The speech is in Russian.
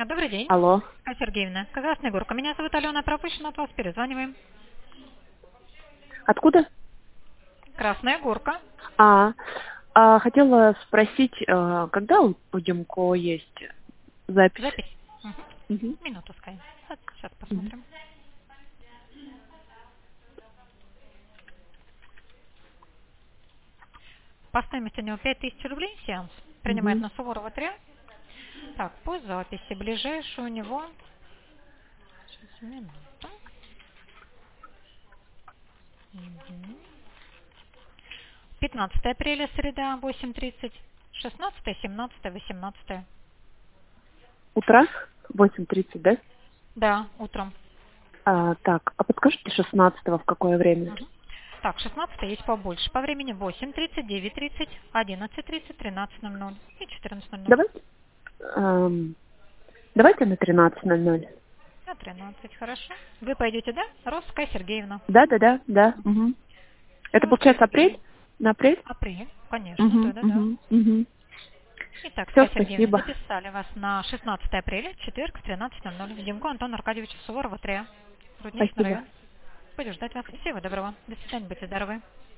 Добрый день, Алло. Сергеевна. Красная Горка. Меня зовут Алена, пропущена от вас. Перезваниваем. Откуда? Красная Горка. Хотела спросить, когда у Демко есть запись? Запись. Мгм. Минуту, Скай. Сейчас Мгм. посмотрим. По стоимости у него 5000 рублей сеанс. Принимает Мгм. на Суворова 3. Так, по записи. Ближайший у него... Сейчас, минуту. 15 апреля, среда, 8:30. 16, 17, 18. Утро? 8:30, да? Да, утром. Так, подскажите 16 в какое время? Мгм. Так, 16 есть побольше. По времени 8:30, 9:30, 11:30, 13:00 и 14:00. Давайте, давайте на 13:00. На 13, хорошо. Вы пойдете, да? Росская Сергеевна. Да. Мгм. Это Все, получается апрель? На апрель? апрель, конечно, Угу, да. угу, угу. Итак, Все, Скай Сергеевна, спасибо. записали вас на 16 апреля, четверг, в 13:00. Демко Антон Аркадьевич Суворова, 3. Рудничный Спасибо. район. Буду ждать вас. Всего доброго. До свидания, будьте здоровы.